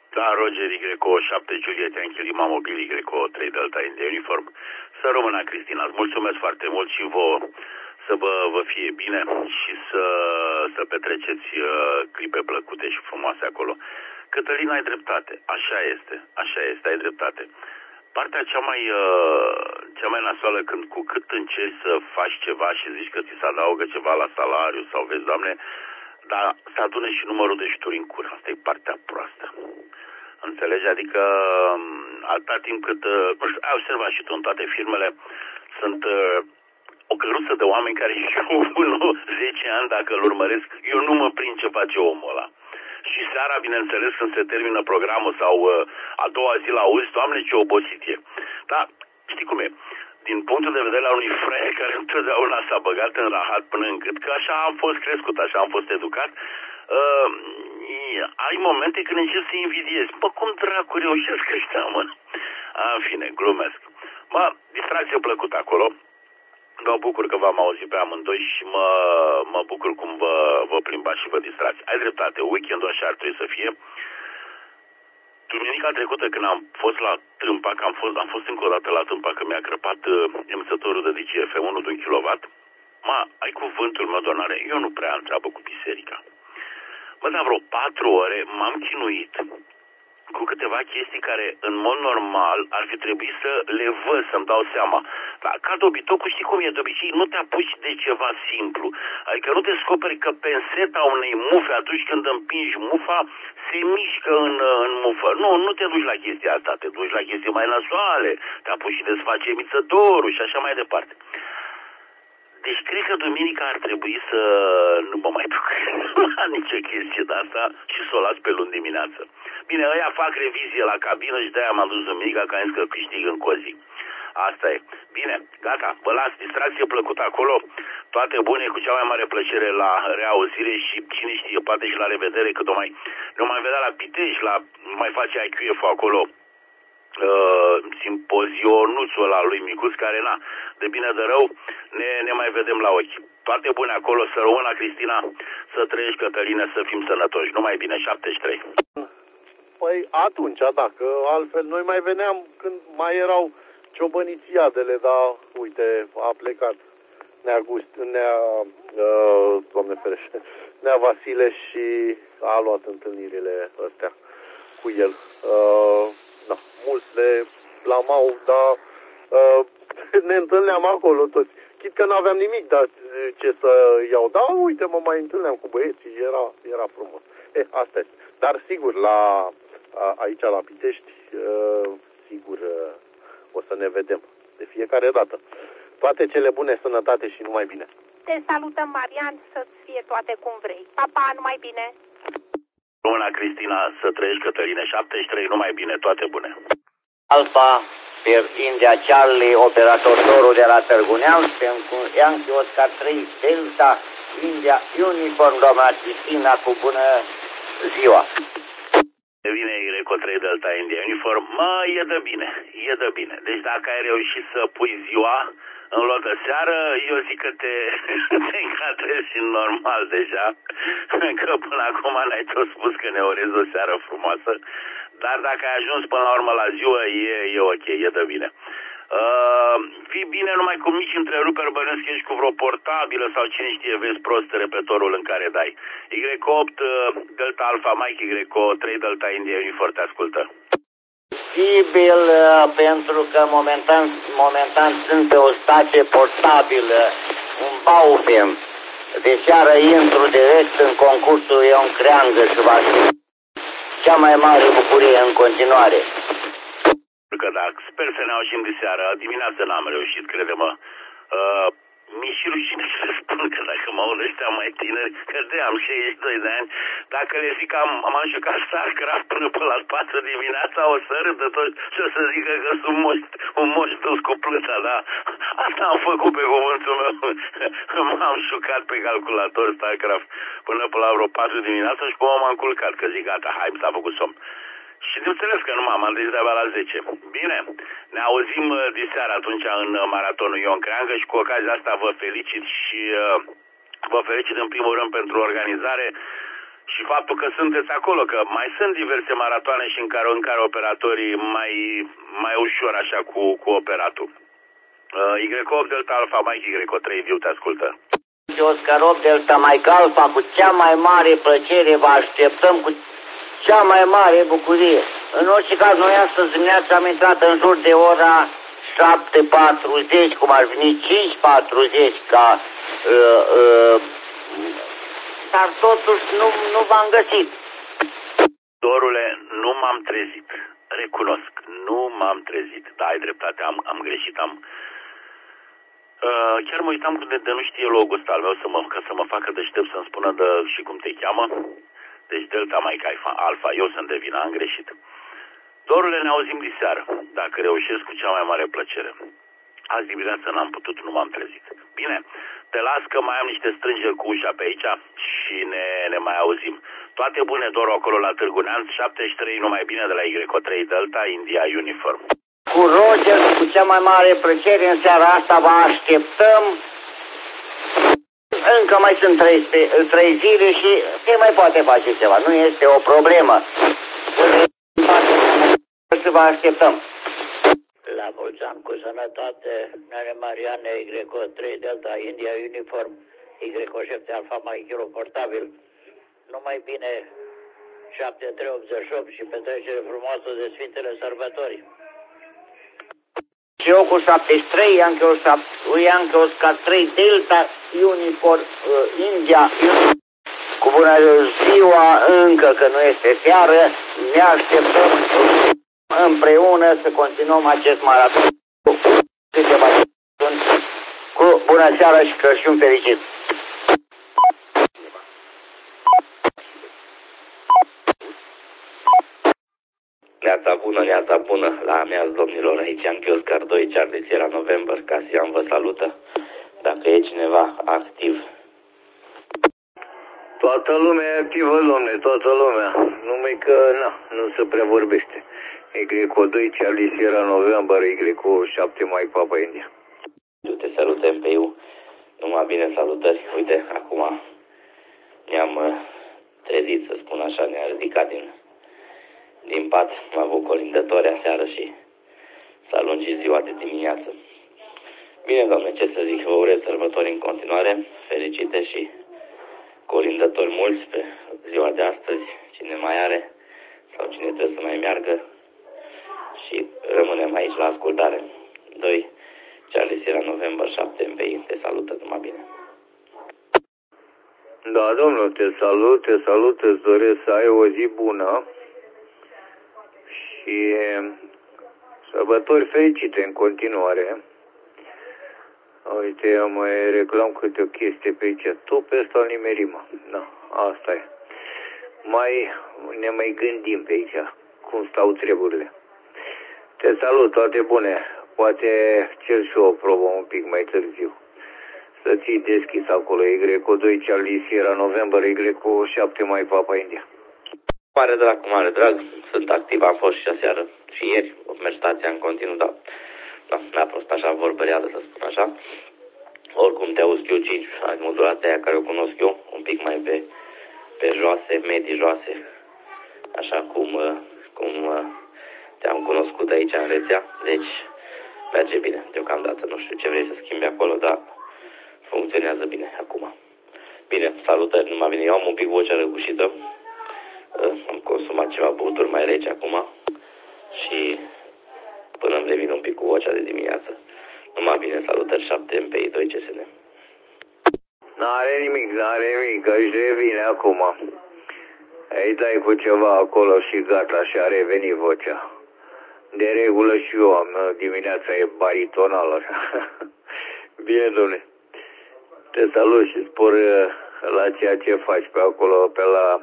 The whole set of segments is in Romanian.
Da, Roger Y, 7 Juliet, Yankee Lima, Mobil Y, 3 Delta India Uniform. Să rămână, Cristina. Îți mulțumesc foarte mult și vouă să vă fie bine și să petreceți clipe plăcute și frumoase acolo. Cătălina, ai dreptate. Așa este, ai dreptate. Partea cea mai nasoală, când cu cât încerci să faci ceva și zici că ți se adaugă ceva la salariu sau vezi, Doamne, dar se adună și numărul de șturi în cur. Asta e partea proastă. Înțelegi? Adică atâta timp cât, nu știu, ai observat și tu, în toate firmele sunt o căruță de oameni care eu 10 ani, dacă îl urmăresc, eu nu mă prind ce face omul ăla. Și seara, bineînțeles, când se termină programul sau a doua zi la auzi, Doamne, ce obosit e. Dar știi cum e? Din punctul de vedere al unui fraier care întotdeauna s-a băgat în rahat până încât, că așa am fost crescut, așa am fost educat, ai momente când încerci să invidiezi. Bă, cum dracu reușesc ăștia, mă? În fine, glumesc. Mă, distracție plăcută acolo. Mă bucur că v-am auzit pe amândoi și mă bucur cum vă plimbați și vă distrați. Ai dreptate, weekendul așa ar trebui să fie. Duminica trecută, când am fost la Tâmpa, că am fost încă o dată la Tâmpa, că mi-a crăpat emisătorul de DCFM1 de 1 kW, ai cuvântul meu, doamnare, eu nu prea am treabă cu biserica. Mă, dar vreo 4 ore m-am chinuit cu câteva chestii care, în mod normal, ar fi trebuit să le văd, să-mi dau seama. Dar, ca dobitocul, știi cum e? De obicei, nu te apuci de ceva simplu. Adică nu descoperi că penseta unei mufe, atunci când împingi mufa, se mișcă în mufă. Nu te duci la chestia asta, te duci la chestii mai nasoale, te apuci și desface emițătorul și așa mai departe. Deci cred că duminica ar trebui să nu mă mai duc la nicio chestie de asta și să o las pe luni dimineață. Bine, ăia fac revizie la cabină și de-aia m-am dus duminica, că am zis că câștig încă o zi. Asta e. Bine, gata, vă las, distracție plăcută acolo, toate bune, cu cea mai mare plăcere la reauzire și cine știe, poate și la revedere, că ne mai vedea la Pitești, mai face IQF acolo, simpozionuțul ăla lui Micuț, care de bine de rău, ne mai vedem la ochi. Toate bune acolo, să rămână, Cristina, să trăiești, Cătăline, să fim sănătoși. Numai bine, 73. Păi atunci, dacă altfel noi mai veneam când mai erau ciobănițiadele, dar uite, a plecat Doamne ferește, Nea Vasile și a luat întâlnirile astea cu el. Mulți le blamau, dar ne întâlneam acolo toți. Chit că n-aveam nimic, dar ce să iau. Da, uite, mă mai întâlneam cu băieții, era frumos. Asta este. Dar sigur, aici la Pitești, sigur o să ne vedem de fiecare dată. Toate cele bune, sănătate și numai bine. Te salutăm, Marian, să-ți fie toate cum vrei. Pa, pa, numai bine. Bună, Cristina, să trăiești, Cătăline, 73, numai bine, toate bune. Alfa, per India Charlie, operatorul de la Târgu Neamț, pentru Yankee Oscar 3, Delta, India Uniform, doamna Cristina, cu bună ziua. Vine Greco 3 Delta India Uniform, e de bine. Deci dacă ai reușit să pui ziua în loc de seară, eu zic că te încadrezi în normal deja, că până acum n-ai tot spus că ne orezi o seară frumoasă, dar dacă ai ajuns până la urmă la ziua, e ok, e de bine. Fii bine, numai cu mici întreruperi, bănuiesc că ești cu vreo portabilă sau cine știe, vezi prost repetorul în care dai. Y8 Delta Alpha Mike Y 3 Delta India Uniform, te ascultă. Posibil, pentru că momentan sunt pe o stație portabilă, un Baufem. De seară intru direct în concursul Ion Creangă și va fi cea mai mare bucurie în continuare. Că da, sper să ne auzim de seară. Dimineața n-am reușit, crede-mă. Mi-e și rușine să le spun că dacă mă aud ăștia mai tineri, că am 62 de ani, dacă le zic că m-am jucat StarCraft până la 4 dimineața, o să râdă tot și o să zică că sunt un moș dus cu plâța, da? Asta am făcut pe cuvântul meu. M-am jucat pe calculator StarCraft până la vreo 4 dimineața și până m-am culcat, că zic gata, hai, mi s-a făcut somn. Și de înțeles că nu m-am trezit de-abia la 10. Bine, ne auzim diseară atunci în maratonul Ion Creangă și cu ocazia asta vă felicit și vă felicit în primul rând pentru organizare Și faptul că sunteți acolo, că mai sunt diverse maratoane și în care operatorii mai ușor așa cu operatul. Y8 Delta Alpha Mike Y3 Viu te ascultă. Oscar 8 Delta Mike Alpha, cu cea mai mare plăcere vă așteptăm, cu cea mai mare bucurie. În orice caz, noi astăzi dimineața am intrat în jur de ora 7:40, cum ar veni 5:40 ca... dar totuși nu v-am găsit. Dorule, nu m-am trezit. Recunosc, nu m-am trezit. Da, ai dreptate, am greșit, chiar mă uitam de nu știe logul ăsta al meu ca să mă facă deștept să-mi spună și cum te cheamă. Deci Delta Mike Alpha, eu sunt de vină, am greșit. Dorule, ne auzim diseară, dacă reușesc cu cea mai mare plăcere. Azi dimineață n-am putut, nu m-am trezit. Bine, te las că mai am niște strângeri cu ușa pe aici și ne mai auzim. Toate bune, Doru, acolo la Târgu Neamț, 73, numai bine de la Y3 Delta, India Uniform. Cu Roger, cu cea mai mare plăcere, în seara asta vă așteptăm. Încă mai sunt 3 zile și se mai poate face ceva, nu este o problemă. Să vă așteptăm. La mulți ani, cu sănătate, Nene Mariane, Y3 Delta, India Uniform, Y7 Alpha Mike Kilo portabil. Numai bine 7388 și petrecere frumoasă de Sfintele Sărbători. Și eu cu 73, Ianche Oscar 3 Delta Uniform, India Uniform. Cu bună ziua, încă că nu este seară, ne așteptăm împreună să continuăm acest maraton cu bună seara și Crăciun fericit! Neața bună, la amiază, domnilor, aici Ianche Oscar 2, Charlie Sierra November, Casian vă salută, dacă e cineva activ. Toată lumea e activă, domne, toată lumea. Numai că, nu se prea vorbește. Y2, Charlie Sierra November, Y7 Mike Papa India. Eu te salut, MPU. Numai bine, salutări. Uite, acum ne-am trezit, să spun așa, ne-a ridicat din pat. Am avut colindători aseară și s-a lungit ziua de dimineață. Bine, doamne, ce să zic, vă urez sărbători în continuare, fericite și colindători mulți pe ziua de astăzi, cine mai are sau cine trebuie să mai meargă, și rămânem aici la ascultare. 2. Charlie Sierra November 7 MPI, te salută, numai bine. Da, domnul, te salut, îți doresc să ai o zi bună și sărbători fericite în continuare. Uite, eu mai reclam câte o chestie pe aici. Tu pe ăsta nimerim. Da, asta e. Ne mai gândim pe aici cum stau treburile. Te salut, toate bune. Poate cer și o probă un pic mai târziu. Să ții deschis acolo Y2 Charlie Sierra November, Y7 Mike Papa India. Mare drag, sunt activ, am fost și aseară și ieri, merg stația în continuu, dar n-a fost așa vorbăreală, să spun așa. Oricum te auzi Q5, ai modulația aia care o cunosc eu, un pic mai pe joase, medii joase, așa cum te-am cunoscut aici în rețea, deci merge bine, deocamdată, nu știu ce vrei să schimbi acolo, dar funcționează bine acum. Bine, salutări, numai bine, eu am un pic vocea răgușită, am consumat ceva băuturi mai reci acum și până îmi revin un pic cu vocea de dimineață. Numai bine, salutări, 7 MPI 2 CSN. N-are nimic, își revine acum. Îi dai cu ceva acolo și gata, și a revenit vocea. De regulă și eu am, dimineața e baritonală. Bine, dom'le. Te salut și spor la ceea ce faci pe acolo, pe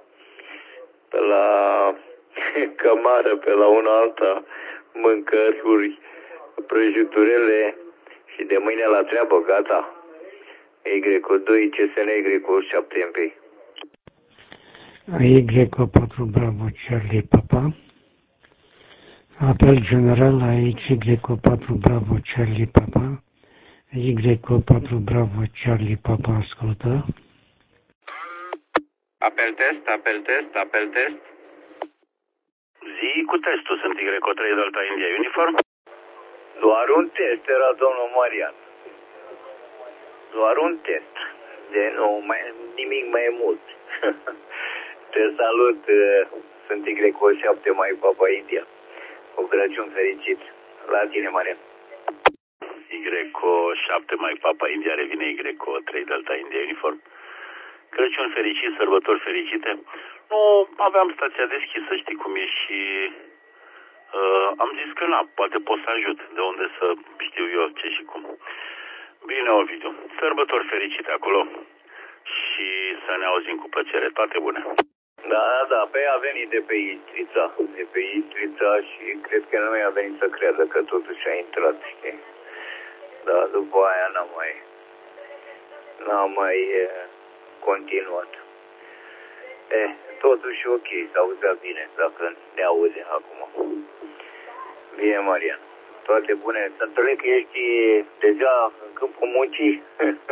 la cămară, pe la una alta, mâncăruri, prăjiturele și de mâine la treabă, gata. Y2, CSN, Y7 MP. Y4 Bravo Charlie Papa. Apel general la Y4 Bravo Charlie Papa. Y4 Bravo Charlie Papa ascultă. Apel test. Zi cu testul, sunt Y3 Delta India Uniform. Doar un test era domnul Marian. Doar un test. Nimic mai mult. Te salut, sunt Y7 mai Papa India. Cu Crăciun fericit. La tine, Marian. Y7 mai Papa India revine Y3 Delta India Uniform. Crăciun fericit, sărbători fericite. Nu aveam stația deschisă, știi cum e, și am zis că poate pot să ajut, de unde să știu eu ce și cum. Bine, Ovidiu, sărbători fericite acolo și să ne auzim cu plăcere. Toate bune. Da, pe a venit de pe Istrița și cred că nu i-a venit să creadă că totuși a intrat, știi? Da, după aia n-am mai continuat. Totuși ok, s-auzea bine, dacă ne aude acum. Bine, Marian. Toate bune. Să înțeleg că ești deja în câmpul muncii.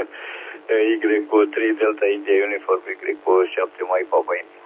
Y3 Delta India Uniform, Y7 mai Papa India.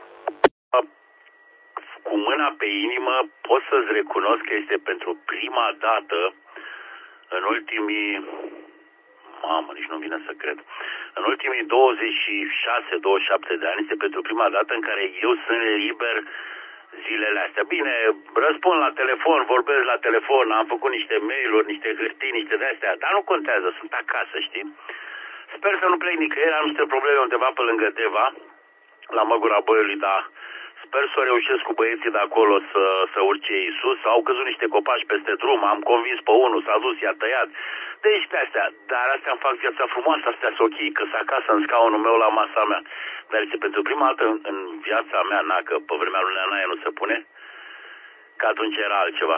Cu mâna pe inimă pot să-ți recunosc că este pentru prima dată în ultimii... Mamă, nici nu vine să cred. În ultimii 26-27 de ani este pentru prima dată în care eu sunt liber zilele astea. Bine, răspund la telefon, vorbesc la telefon, am făcut niște mail-uri, niște hârtii, niște de-astea, dar nu contează, sunt acasă, știi? Sper să nu plec nicăieri, am niște probleme undeva pe lângă Deva, la Măgura Boiului, dar sper să reușesc cu băieții de acolo să urce ei sus. Au căzut niște copaci peste drum, am convins pe unul, s-a dus, i-a tăiat. Deci pe astea, dar astea îmi fac viața frumoasă, astea sunt ok, că sunt acasă în scaunul meu la masa mea. Dar este pentru prima dată în viața mea, că pe vremea lui Neanaie nu se pune, că atunci era altceva.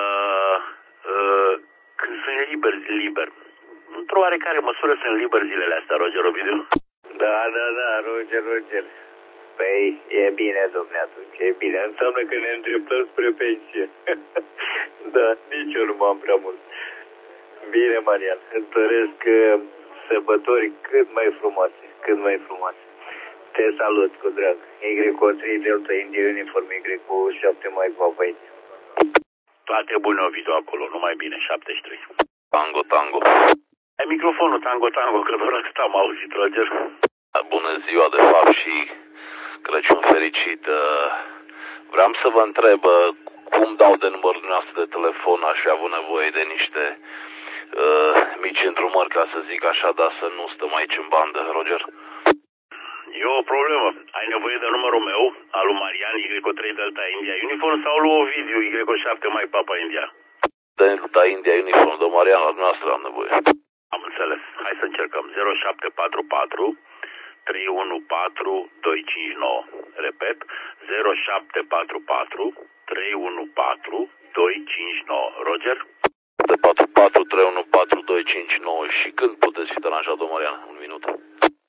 Când sunt liber. Într-o oarecare măsură sunt liber zilele astea, Roger Ovidiu. Da, Roger. Păi, e bine, domne, atunci, e bine. Înseamnă că ne îndreptăm spre pensie. Da, nici eu nu m-am prea mult. Bine, Marian, îți doresc sărbători cât mai frumoase. Te salut cu drag. Y3 Delta India Uniform, Y7 mai Papa India. Toate bune, Ovidiu, acolo, numai bine, 73. Tango. Ai microfonul, tango, că doar atât am auzit, Roger. Bună ziua, de fapt, și Crăciun fericit. Vreau să vă întreb cum dau de numărul noastră de telefon. Aș fi avut nevoie de niște mici îndrumări, ca să zic așa, dar să nu stăm aici în bandă, Roger. E o problemă. Ai nevoie de numărul meu, al lui Marian, Y3 Delta India Uniform, sau lui Ovidiu, Y7 mai Papa India? Delta India Uniform, de Marian, la noastră am nevoie. Am înțeles. Hai să încercăm. 0744 314 259. Repet, 0744 314 259. Roger? De 44 314 259. Și când puteți fi deranjat, domnul Marian? Un minut.